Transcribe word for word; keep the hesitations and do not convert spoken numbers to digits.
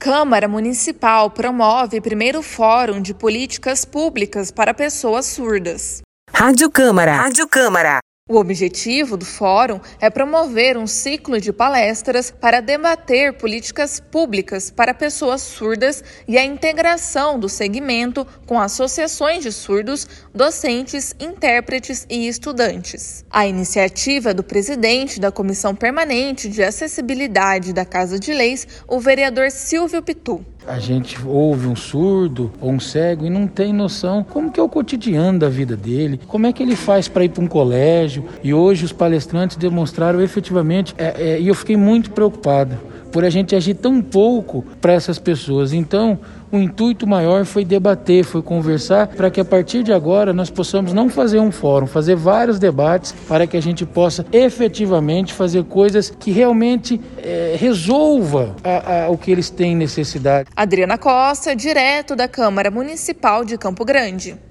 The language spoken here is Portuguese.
Câmara Municipal promove primeiro Fórum de Políticas Públicas para Pessoas Surdas. Rádio Câmara. Rádio Câmara. O objetivo do fórum é promover um ciclo de palestras para debater políticas públicas para pessoas surdas e a integração do segmento com associações de surdos, docentes, intérpretes e estudantes. A iniciativa é do presidente da Comissão Permanente de Acessibilidade da Casa de Leis, o vereador Silvio Pitu. A gente ouve um surdo ou um cego e não tem noção como que é o cotidiano da vida dele, como é que ele faz para ir para um colégio. E hoje os palestrantes demonstraram efetivamente, é, é, e eu fiquei muito preocupado por a gente agir tão pouco para essas pessoas. Então, o intuito maior foi debater, foi conversar, para que a partir de agora nós possamos não fazer um fórum, fazer vários debates, para que a gente possa efetivamente fazer coisas que realmente é, resolva a, a, o que eles têm necessidade. Adriana Costa, direto da Câmara Municipal de Campo Grande.